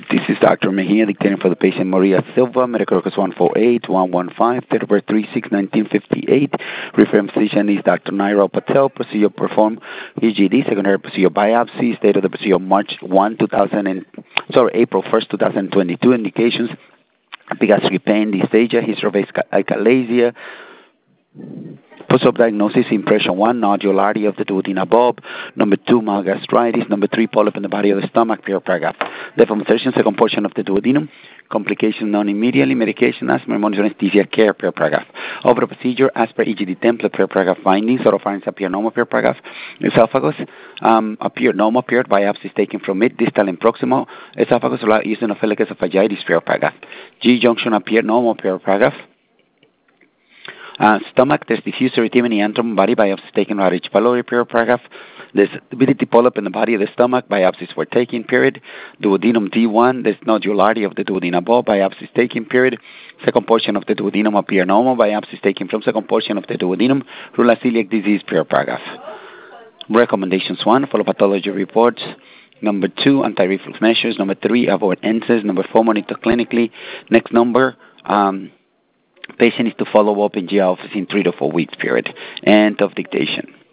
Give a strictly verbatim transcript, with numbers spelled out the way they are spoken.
This is Doctor Mejia dictating for the patient Maria Silva, medical records one four eight one one five, date of birth three six nineteen fifty-eight. Referring physician is Doctor Nairo Patel. Procedure performed E G D, secondary procedure biopsy. Date of the procedure March first, two thousand and, sorry, April first, two thousand twenty-two. Indications: epigastric pain, dysphagia, history of achalasia. Post-op diagnosis: impression one, nodularity of the duodenal bulb. Number two, mild gastritis. Number three, polyp in the body of the stomach, pure paragraph. Deformation, second portion of the duodenum. Complications known immediately. Medication, asthma, monitor, anesthesia, care, pure paragraph. Over the procedure, as per E G D template, pure paragraph findings. Oropharynx appear normal, pure paragraph. Esophagus um, appeared normal, pure biopsies taken from mid, distal, and proximal. Esophagus without eosinophilic esophagitis, pure paragraph. G junction appeared normal, pure paragraph. Uh, stomach, there's diffuse erythema antrum, body biopsies taken right H. pylori, pure paragraph. There's stability polyp in the body of the stomach, biopsies were taken, period. Duodenum D one, there's nodularity of the duodenal bulb, biopsies taken, period. Second portion of the duodenum appear normal, biopsies taken from second portion of the duodenum. Rural celiac disease, pure paragraph. Recommendations: one, follow pathology reports. Number two, anti-reflux measures. Number three, avoid N SAIDs. Number four, monitor clinically. Next number, um, patient is to follow up in G I office in three to four weeks, period. End of dictation.